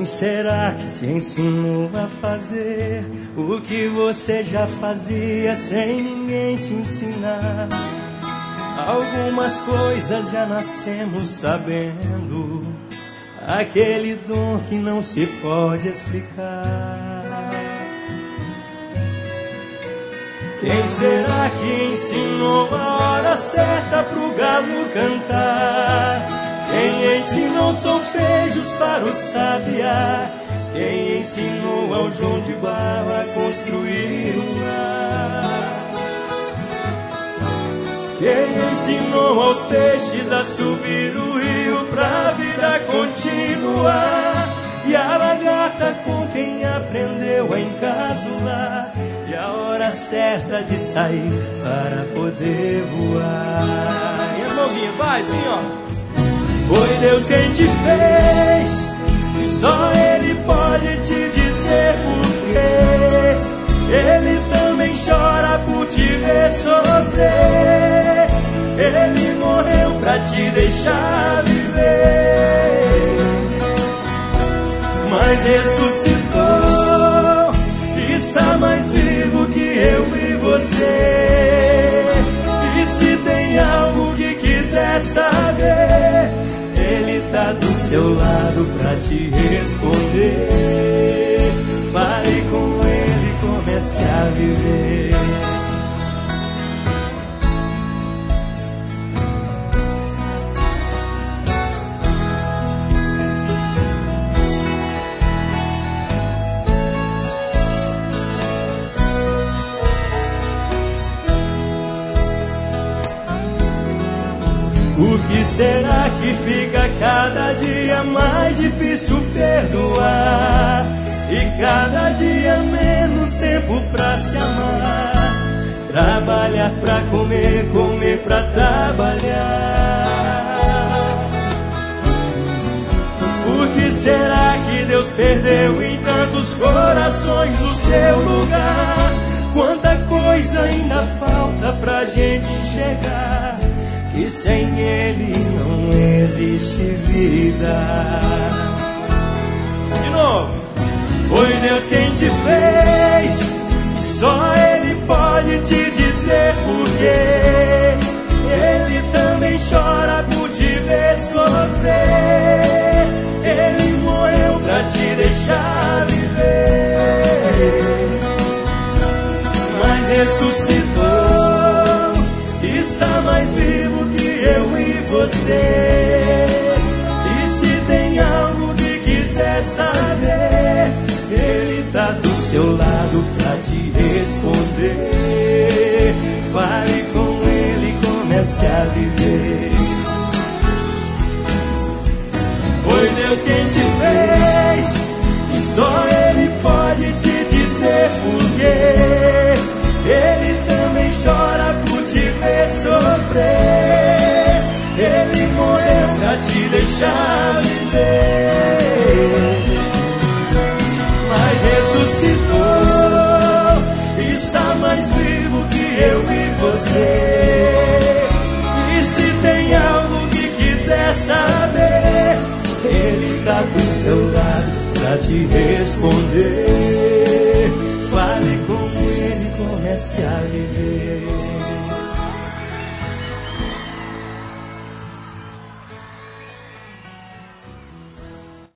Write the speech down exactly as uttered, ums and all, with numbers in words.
será que te ensinou a fazer o que você já fazia sem ninguém te ensinar? Algumas coisas já nascemos sabendo, aquele dom que não se pode explicar. Quem será que ensinou a hora certa pro galo cantar? Quem ensinou solfejos para o sabiá? Quem ensinou ao João de Barro a construir um lar? Quem ensinou aos peixes a subir o rio pra vida continuar? E a lagarta com quem aprendeu a encasular? E a hora certa de sair para poder voar? E as mãozinhas, vai, sim, ó. Foi Deus quem te fez, e só Ele pode te dizer porquê. Ele também chora por te ver sofrer. Ele morreu pra te deixar viver, mas ressuscitou, está mais vivo que eu e você. E se tem algo que quiser saber, Ele tá do seu lado pra te responder. Fale com Ele, comece a viver. O que será que fica cada dia mais difícil perdoar? E cada dia menos tempo pra se amar. Trabalhar pra comer, comer pra trabalhar. Por que será que Deus perdeu em tantos corações o seu lugar? Quanta coisa ainda falta pra gente enxergar, que sem Ele não existe vida. De novo. Foi Deus quem te fez, e só Ele pode te dizer porquê. Ele também chora por te ver sofrer. Ele morreu pra te deixar viver, mas ressuscitou, está mais vivo que eu e você. E se tem algo que quiser saber, Ele tá do seu lado pra te responder. Fale com Ele, comece a viver. Foi Deus quem te fez, e só Ele pode te dizer porquê. Ele também chora por te ver sofrer. Ele morreu pra te deixar viver, mas ressuscitou, está mais vivo que eu e você. E se tem algo que quiser saber, Ele tá do seu lado pra te responder.